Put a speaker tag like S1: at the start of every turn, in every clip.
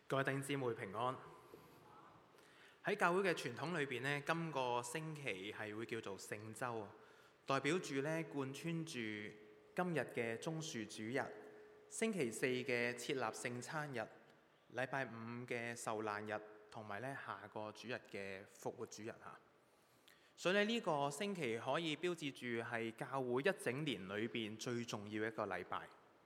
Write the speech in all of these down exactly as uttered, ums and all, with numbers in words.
S1: 各位弟兄姊妹平安。喺教會嘅傳統裏邊呢，今個星期係會叫做聖週，代表住呢貫穿住今日嘅棕樹主日、星期四嘅設立聖餐日、禮拜五嘅受難日，同埋呢下個主日嘅復活主日嚇。所以呢，呢個星期可以標誌住係教會一整年裏邊最重要嘅一個禮拜。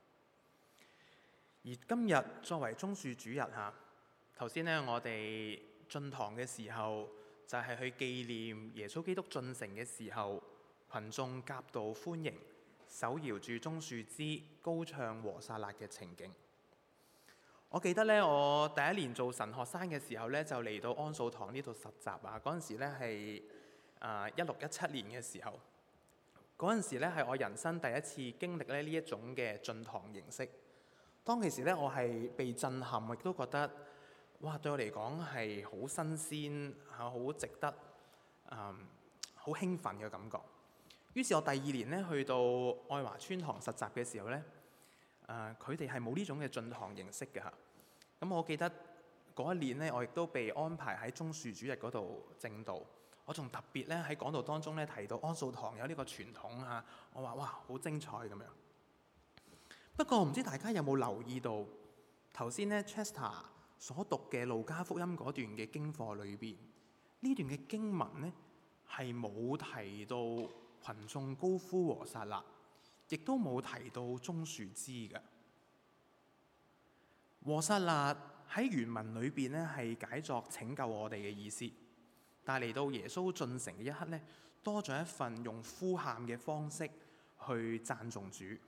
S1: 而今日作為棕樹主日嚇，頭先呢，我哋進堂嘅時候就係去紀念耶穌基督進城嘅時候，群眾夾道歡迎，手搖住棕樹枝，高唱和散那嘅情景。我記得呢，我第一年做神學生嘅時候呢，就嚟到安素堂呢度實習啊。嗰陣時呢係啊一六一七年嘅時候，嗰陣時呢係我人生第一次經歷咧呢一種嘅進堂形式。當其時咧，我係被震撼，亦都覺得哇，對我嚟講係好新鮮嚇，好值得嗯好興奮嘅感覺。於是，我第二年咧去到愛華村堂實習嘅時候咧，誒佢哋係冇呢種嘅進堂形式嘅嚇。咁我記得嗰一年咧，我亦都被安排喺棕樹主日嗰度證道。我仲特別咧喺講道當中咧提到安素堂有呢個傳統嚇，我話哇好精彩咁樣。不過唔知大家有冇留意到頭先呢 Chester 所讀嘅路加福音嗰段嘅經課裏邊，呢段嘅經文呢係冇提到群眾高呼和散那，亦都冇提到棕樹枝嘅。和散那喺原文裏邊呢係解作拯救我哋嘅意思，但係嚟到耶穌進城嘅一刻呢，多咗一份用呼喊嘅方式去讚頌主。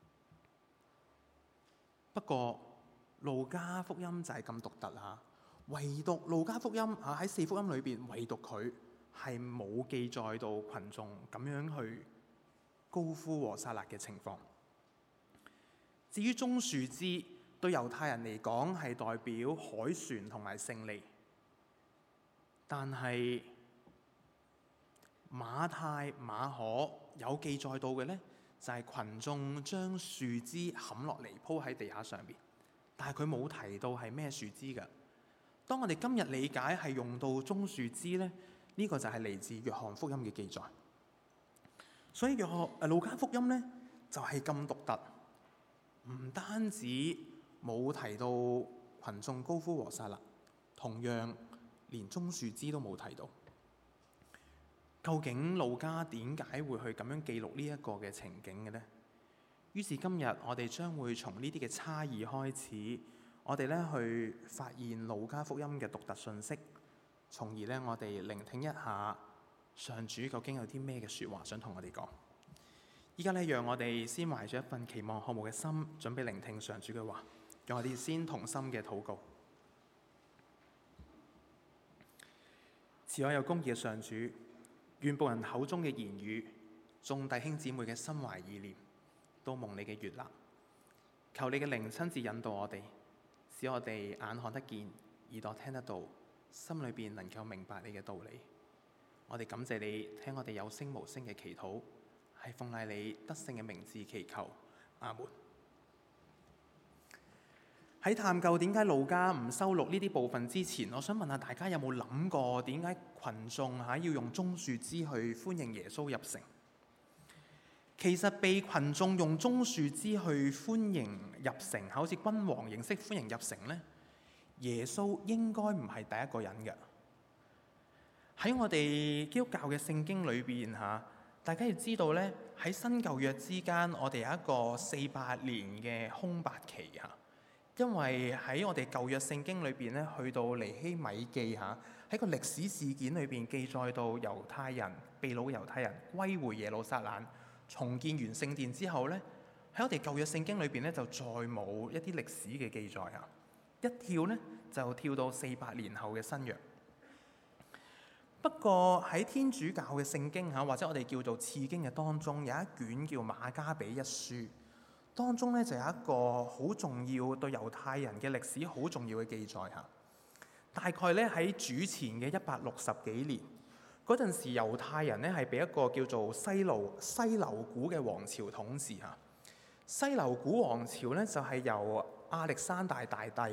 S1: 不過路加福音就係咁獨特嚇，唯獨路加福音嚇喺四福音裏邊，唯獨佢係冇記載到群眾咁樣去高呼和散那嘅情況。至於棕樹枝，對猶太人嚟講係代表凱旋同埋勝利，但係馬太、馬可有記載到嘅呢，就係群眾將樹枝冚落嚟鋪喺地下上邊，但係佢冇提到係咩樹枝㗎。當我哋今日理解係用到棕樹枝呢，呢、這個就係嚟自約翰福音嘅記載。所以約翰誒路加福音呢，就係咁獨特，唔單止冇提到群眾高呼和散那，同樣連棕樹枝都冇提到。究竟路加點解會去咁樣記錄呢一個嘅情景嘅呢？於是今日我哋將會從呢啲嘅差異開始，我哋咧去發現路加福音嘅獨特信息，從而咧我哋聆聽一下上主究竟有啲咩嘅説話想同我哋講。依家咧讓我哋先懷住一份期望渴慕嘅心，準備聆聽上主嘅話。讓我哋先同心嘅禱告。慈愛有公義嘅上主，願僕人口中嘅言語，眾弟兄姊妹嘅心懷意念，都蒙你嘅悅納。求你嘅靈親自引導我哋，使我哋眼看得見，耳朵聽得到，心裏邊能夠明白你嘅道理。我哋感謝你，聽我哋有聲無聲嘅祈禱，係奉賴你得勝嘅名字祈求，阿門。喺探究點解路加唔收錄呢啲部分之前，我想問下大家有冇諗過點解群眾嚇要用棕樹枝去歡迎耶穌入城？其實被群眾用棕樹枝去歡迎入城，好似君王形式歡迎入城呢，耶穌應該唔係第一個人嘅。喺我哋基督教嘅聖經裏邊嚇，大家要知道呢，喺新舊約之間，我哋有一個四百年嘅空白期嚇。因為喺我哋舊約聖經裏邊咧，去到尼希米記嚇，喺個歷史事件裏邊記載到猶太人被擄猶太人歸回耶路撒冷，重建完聖殿之後咧，喺我哋舊約聖經裏邊咧就再冇一啲歷史嘅記載嚇，一跳咧就跳到四百年後嘅新約。不過喺天主教嘅聖經嚇，或者我哋叫做次經嘅當中，有一卷叫馬加比一書。當中咧就有一個好重要對猶太人嘅歷史好重要嘅記載嚇。大概咧喺主前嘅一百六十幾年嗰陣時，猶太人咧係俾一個叫做西流西流古嘅王朝統治嚇。西流古王朝咧就係由亞歷山大大帝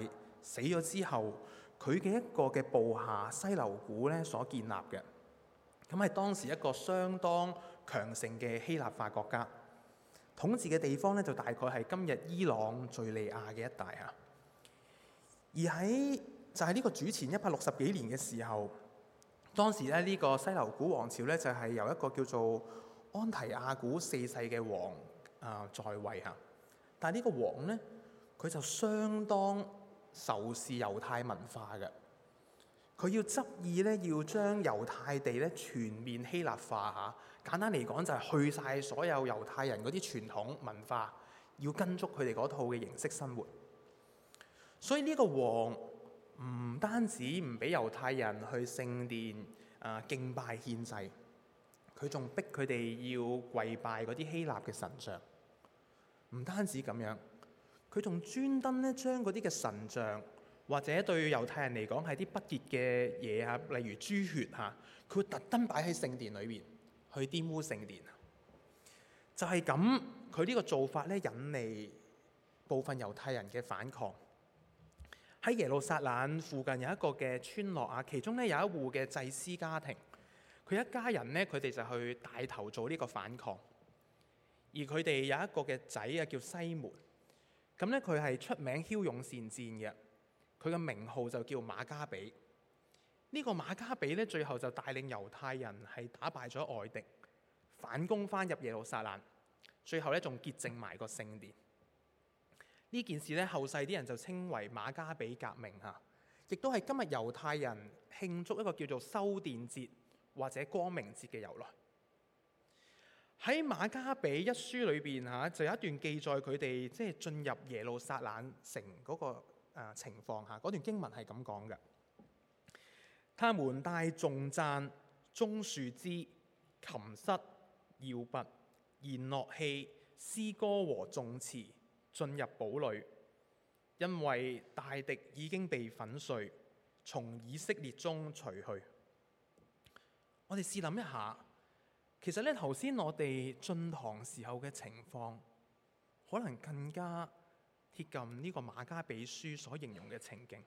S1: 死咗之後，佢嘅一個嘅部下西流古咧所建立嘅。咁係當時一個相當強盛嘅希臘化國家，統治嘅地方咧就大概係今日伊朗、敍利亞嘅一帶嚇。而喺就係呢個主前一百六十幾年嘅時候，當時咧呢個西流古王朝咧就係由一個叫做安提亞古四世嘅王啊在位嚇。但係呢個王咧，佢就相當仇視猶太文化嘅。佢要執意咧，要將猶太地咧全面希臘化嚇。簡單嚟講，就係去晒所有猶太人嗰啲傳統文化，要跟足佢哋嗰套嘅形式生活。所以呢個王唔單止唔俾猶太人去聖殿啊敬拜獻祭，佢仲逼佢哋要跪拜嗰啲希臘嘅神像。唔單止咁樣，佢仲專登咧將嗰啲嘅神像，或者對猶太人嚟講係啲不潔嘅嘢啊，例如豬血嚇，佢會特登擺喺聖殿裏邊去玷污聖殿。就係咁，佢呢個做法咧引嚟部分猶太人嘅反抗。喺耶路撒冷附近有一個嘅村落啊，其中咧有一戶嘅祭司家庭，佢一家人咧佢哋就去帶頭做呢個反抗。而佢哋有一個嘅仔啊叫西門，咁咧佢係出名驍勇善戰嘅。佢嘅名號就叫馬加比。呢個馬加比咧，最後就帶領猶太人係打敗咗外敵，反攻翻入耶路撒冷，最後咧仲潔淨埋個聖殿。呢件事咧，後世啲人就稱為馬加比革命嚇，亦都係今日猶太人慶祝一個叫做修殿節或者光明節嘅由來。喺馬加比一書裏邊嚇，就有一段記載佢哋即係進入耶路撒冷城嗰個誒情況下，嗰段經文係咁講嘅：他們帶頌讚、棕樹枝、琴瑟、搖拔、弦樂器、詩歌和頌詞進入堡壘，因為大敵已經被粉碎，從以色列中除去。我哋試諗一下，其實咧頭先我哋進堂時候嘅情況，可能更加貼近呢個馬加比書所形容嘅情景。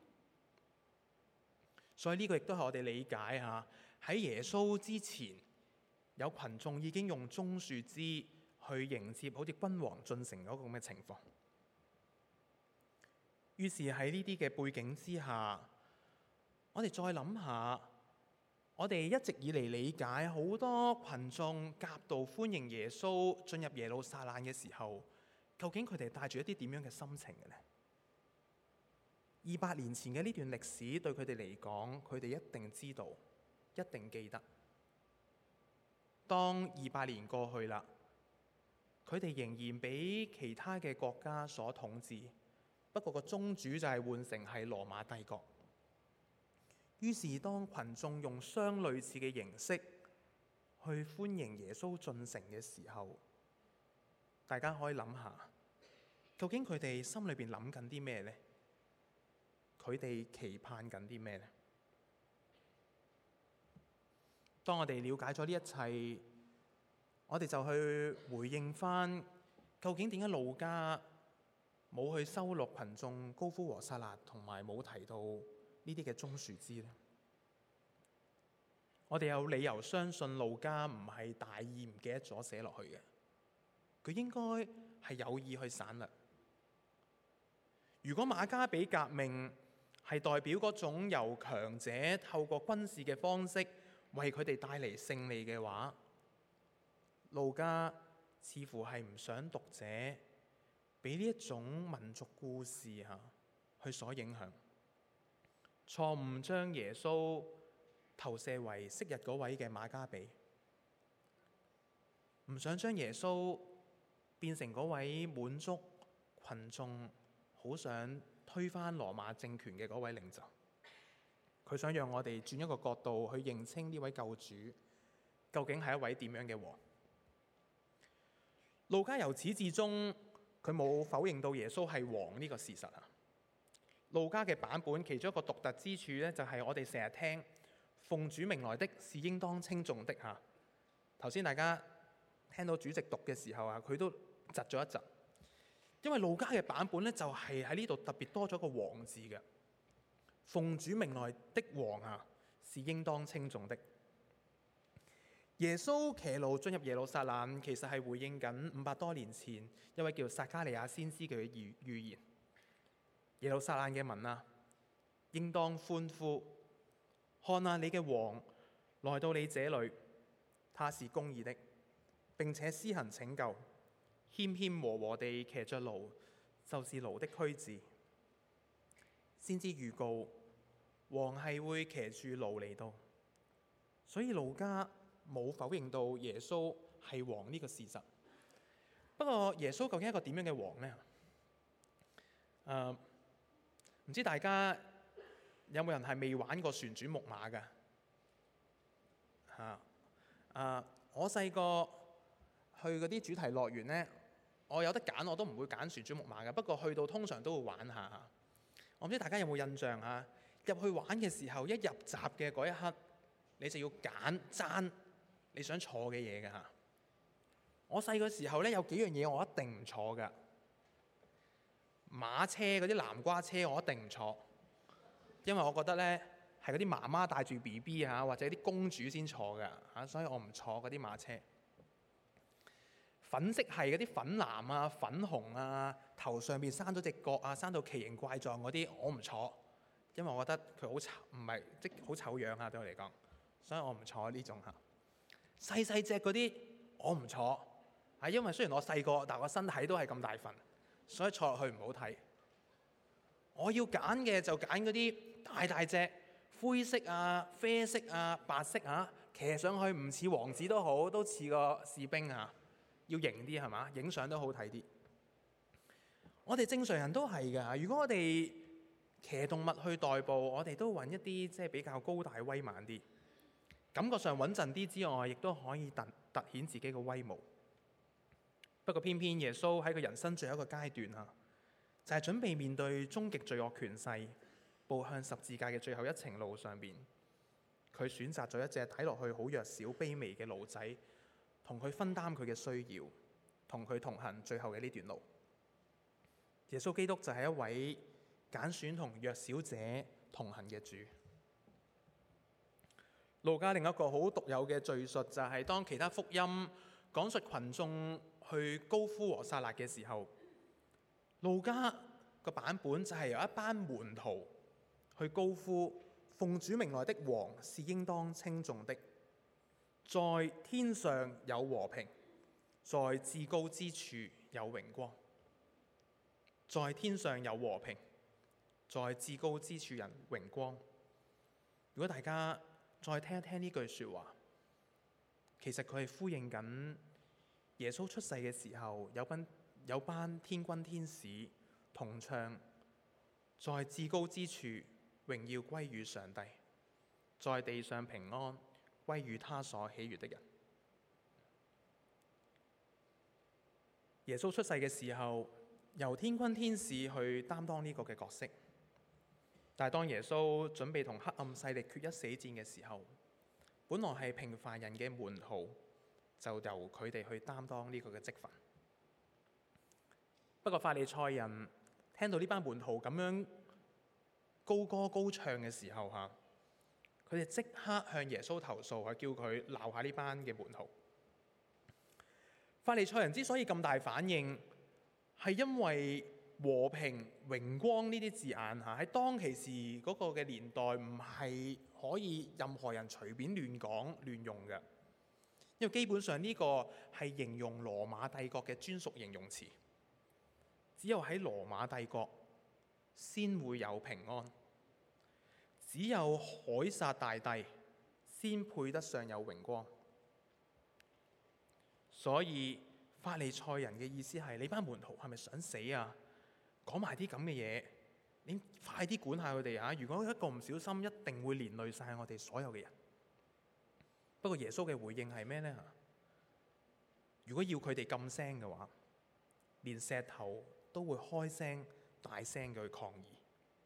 S1: 所以呢個亦都係我哋理解下，喺耶穌之前，有群眾已經用棕樹枝去迎接好似君王進城嗰個咁嘅情況。於是喺呢啲嘅背景之下，我哋再諗下，我哋一直以嚟理解好多群眾夾道歡迎耶穌進入耶路撒冷嘅時候，究竟佢哋帶住一啲點樣嘅心情嘅呢？二百年前嘅呢段歷史對佢哋嚟講，佢哋一定知道，一定記得。當二百年過去啦，佢哋仍然俾其他嘅國家所統治，不過個宗主就係換成係羅馬帝國。於是當群眾用相類似嘅形式去歡迎耶穌進城嘅時候，大家可以諗下，究竟佢哋心裏邊諗緊啲咩呢？佢哋期盼緊啲咩呢？當我哋了解咗呢一切，我哋就去回應翻，究竟點解路加冇去收錄群眾高呼和散那，同埋冇提到呢啲嘅棕樹枝呢？我哋有理由相信路加唔係大意唔記得咗寫落去嘅，佢應該係有意去省略。如果馬加比革命係代表嗰種由強者透過軍事嘅方式為佢哋帶嚟勝利嘅話，路加似乎係唔想讀者俾呢一種民族故事嚇去所影響，錯誤將耶穌投射為昔日嗰位嘅馬加比，唔想將耶穌變成嗰位滿足群眾好想推翻羅馬政權嘅嗰位領袖。佢想讓我哋轉一個角度去認清呢位救主究竟係一位點樣嘅王。路加由始至終佢冇否認到耶穌係王呢個事實啊。路加嘅版本其中一個獨特之處咧，就係我哋成日聽奉主名來的是應當稱頌的嚇。頭先大家聽到主席讀嘅時候啊，佢都窒咗一窒，因為路加嘅版本咧就係喺呢度特別多咗個王字嘅。 奉主名來的王啊，是應當稱頌的。耶穌騎驢進入耶路撒冷，其實係回應緊五百多年前一位叫撒迦利亞先知嘅預預言。耶路撒冷嘅民啊，應當歡呼！看啊，你嘅王來到你這裏，他是公義的，並且施行拯救，謙謙和和地騎着驢，就是驢的駒子。先知預告王係會騎住驢嚟到，所以路加冇否認到耶穌係王呢個事實。不過耶穌究竟係一個點樣嘅王呢？誒、uh,，唔知大家有冇人係未玩過旋轉木馬㗎？嚇！誒，我細個去嗰啲主題樂園呢，我有得揀我都唔會揀旋轉木馬㗎。不過去到通常都會玩下。我唔知大家有冇印象啊？入去玩嘅時候，一入閘嘅嗰一刻，你就要揀爭你想坐嘅嘢㗎嚇。我細個時候呢，有幾樣嘢我一定唔坐㗎。馬車嗰啲南瓜車我一定唔坐，因為我覺得呢係嗰啲媽媽帶住 B B 嚇，或者啲公主先坐㗎嚇，所以我唔坐嗰啲馬車。粉色係嗰啲粉藍啊、粉紅啊，頭上邊生咗隻角啊，生到奇形怪狀嗰啲，我唔坐，因為我覺得佢好醜，唔係即好醜樣啊，對我嚟講，所以我唔坐呢種嚇。細細隻嗰啲我唔坐，係因為雖然我細個，但我身體都係咁大份，所以坐落去唔好睇。我要揀嘅就揀嗰啲大大隻、灰色啊、啡色啊、白色啊，騎上去唔似王子都好，都似個士兵啊。要型啲係嘛？影相都好睇啲。我哋正常人都係㗎。如果我哋騎動物去代步，我哋都揾一啲即係比較高大威猛啲，感覺上穩陣啲之外，亦都可以突突顯自己嘅威武。不過偏偏耶穌喺佢人生最後一個階段啊，就係準備面對終極罪惡權勢，步向十字架嘅最後一程路上邊，佢選擇咗一隻睇落去好弱小卑微嘅驢仔，同佢分擔佢嘅需要，同佢同行最後嘅呢段路。耶穌基督就係一位揀選同弱小者同行嘅主。路加另一個好獨有嘅敘述就係當其他福音講述群眾去高呼和散那嘅時候，路加個版本就係由一班門徒去高呼奉主名來的王是應當稱頌的。在天上有和平，在至高之處有榮光。在天上有和平，在至高之處人榮光。如果大家再聽一聽呢句説話，其實佢係呼應緊耶穌出世嘅時候，有班有班天軍天使同唱：在至高之處榮耀歸於上帝，在地上平安歸於他所喜悅的人。耶穌出世嘅時候，由天軍天使去擔當呢個嘅角色，但係當耶穌準備同黑暗勢力決一死戰嘅時候，本來係平凡人嘅門徒就由佢哋去擔當呢個嘅職分。不過法利賽人聽到呢班門徒咁樣高歌高唱嘅時候嚇，佢哋即刻向耶穌投訴，係叫佢鬧下呢班嘅門徒。法利賽人之所以咁大反應，係因為和平、榮光呢啲字眼嚇喺當其時嗰個嘅年代唔係可以任何人隨便亂講亂用嘅，因為基本上呢個係形容羅馬帝國嘅專屬形容詞，只有喺羅馬帝國先會有平安。只有凱撒大帝先配得上有榮光，所以法利賽人嘅意思係：你班門徒係咪想死啊？講埋啲咁嘅嘢，你快啲管下佢哋啊！如果一個唔小心，一定會連累晒我哋所有嘅人。不過耶穌嘅回應係咩呢？如果要佢哋禁聲嘅話，連石頭都會開聲大聲嘅去抗議。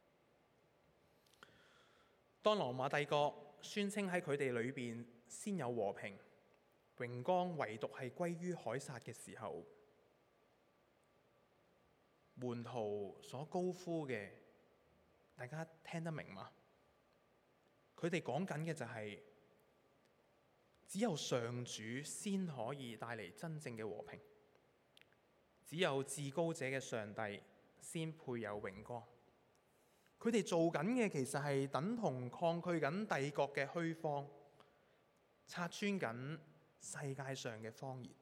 S1: 當羅馬帝國宣稱喺佢哋裏邊先有和平、榮光，唯獨係歸於凱撒嘅時候，門徒所高呼嘅大家聽得明嗎？佢哋講緊嘅就係只有上主先可以帶嚟真正嘅和平，只有至高者嘅上帝先配有榮光。佢哋做緊嘅其實係等同抗拒緊帝國嘅虛謊，拆穿緊世界上嘅謊言。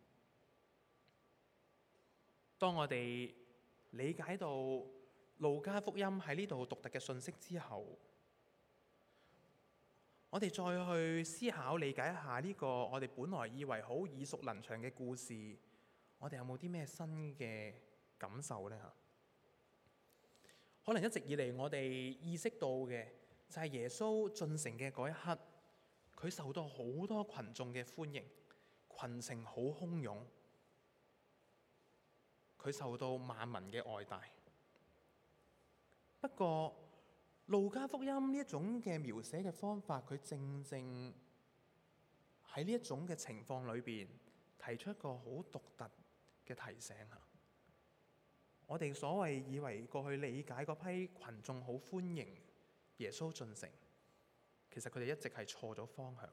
S1: 當我哋理解到路加福音喺呢度獨特嘅信息之後，我哋再去思考理解一下呢個我哋本來以為好耳熟能詳嘅故事，我哋有冇啲咩新嘅感受呢？可能一直以嚟我哋意識到嘅就係耶穌進城嘅嗰一刻，佢受到好多群眾嘅歡迎，群情好洶湧，佢受到萬民嘅愛戴。不過路加福音呢一種嘅描寫嘅方法，佢正正喺呢一種嘅情況裏邊提出一個好獨特嘅提醒啊！我哋所謂以為過去理解嗰批群眾好歡迎耶穌進城，其實佢哋一直係錯咗方向。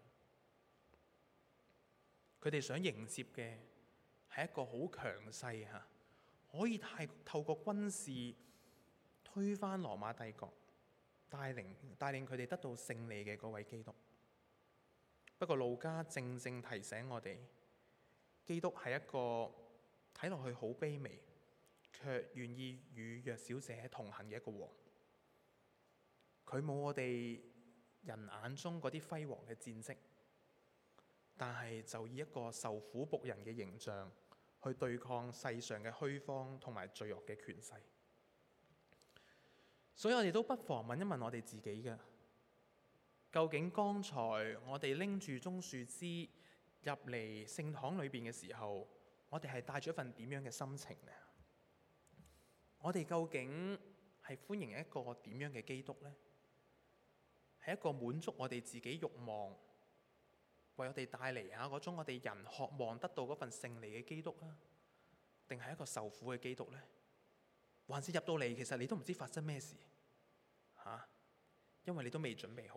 S1: 佢哋想迎接嘅係一個好強勢嚇，可以太透過軍事推翻羅馬帝國，帶領帶領佢哋得到勝利嘅嗰位基督。不過路加正正提醒我哋，基督係一個睇落去好卑微，卻願意與弱小者同行嘅一個王。佢冇我哋人眼中嗰啲輝煌嘅戰績，但係就以一個受苦僕人嘅形象去對抗世上嘅虛謊同埋罪惡嘅權勢。所以我哋都不妨問一問我哋自己嘅，究竟剛才我哋拎住棕樹枝入嚟聖堂裏邊嘅時候，我哋係帶住一份點樣嘅心情呢？我哋究竟係歡迎一個點樣嘅基督呢？係一個滿足我哋自己慾望，為我哋帶嚟下嗰種我哋人渴望得到嗰份勝利嘅基督啊？定係一個受苦嘅基督呢？還是入到嚟，其實你都唔知發生咩事嚇、啊，因為你都未準備好。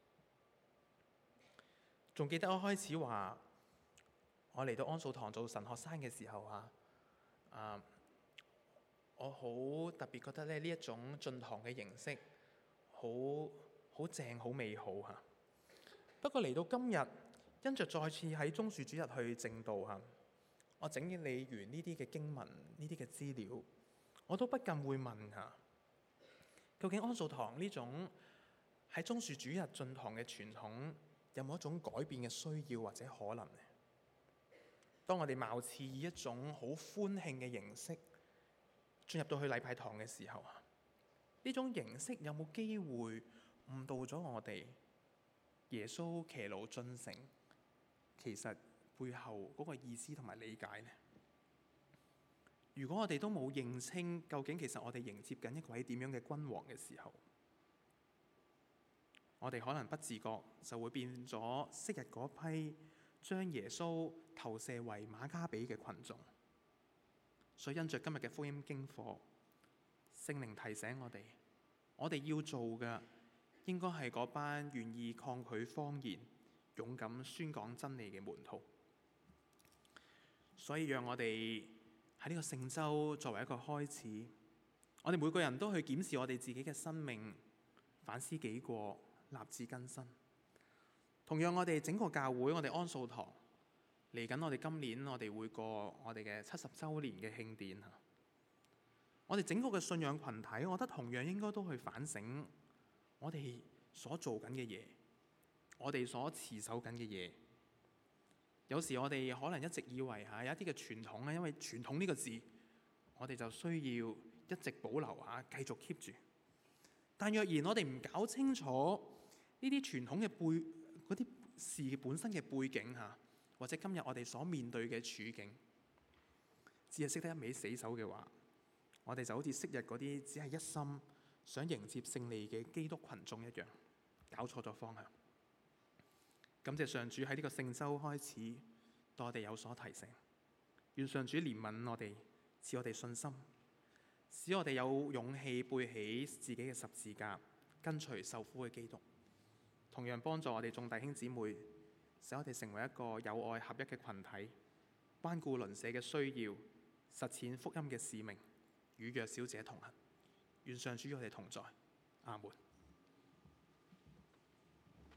S1: 仲記得我開始話，我嚟到安素堂做神學生嘅時候嚇，啊，我好特別覺得咧呢一種進堂嘅形式好好正、好美好嚇。不過嚟到今日，因着再次喺棕樹主日去證道嚇，我整理完呢啲嘅經文、呢啲嘅資料，我都不禁會問下，究竟安素堂呢種喺棕樹主日進堂嘅傳統，有冇一種改變嘅需要或者可能呢？當我哋貌似以一種好歡慶嘅形式進入到去禮拜堂嘅時候，呢種形式有冇機會誤導咗我哋耶穌騎驢進城其實背後嗰個意思同埋理解呢？如果我哋都冇認清究竟其實我哋迎接緊一位點樣嘅君王嘅時候，我哋可能不自覺就會變咗昔日嗰批將耶穌投射為馬加比嘅群眾。所以因着今日嘅福音經課，聖靈提醒我哋，我哋要做嘅應該係嗰班願意抗拒謊言、勇敢宣講真理嘅門徒。所以讓我哋喺呢個聖週作為一個開始，我哋每個人都去檢視我哋自己嘅生命，反思己過，立志更新。同樣我哋整個教會，我哋安素堂嚟緊，我哋今年我哋會過我哋嘅七十週年嘅慶典。我哋整個嘅信仰群體，我覺得同樣應該都去反省我哋所做緊嘅嘢，我哋所持守緊嘅嘢。有時我哋可能一直以為嚇有一啲嘅傳統咧，因為傳統呢個字，我哋就需要一直保留嚇，繼續 keep 住。但若然我哋唔搞清楚呢啲傳統嘅背嗰啲事本身嘅背景嚇，或者今日我哋所面對嘅處境，只係識得一味死守嘅話，我哋就好似昔日嗰啲只係一心想迎接勝利嘅基督群眾一樣，搞錯咗方向。感謝上主喺呢個聖週開始對我哋有所提醒，願上主憐憫我哋，賜我哋信心，使我哋有勇氣背起自己嘅十字架， 跟隨受苦嘅基督，同樣幫助我哋眾弟兄姊妹，使我哋成為一個有愛合一嘅群體，關顧鄰舍嘅需要，實踐福音嘅使命，與弱小者同行。願上主與我哋同在。阿門。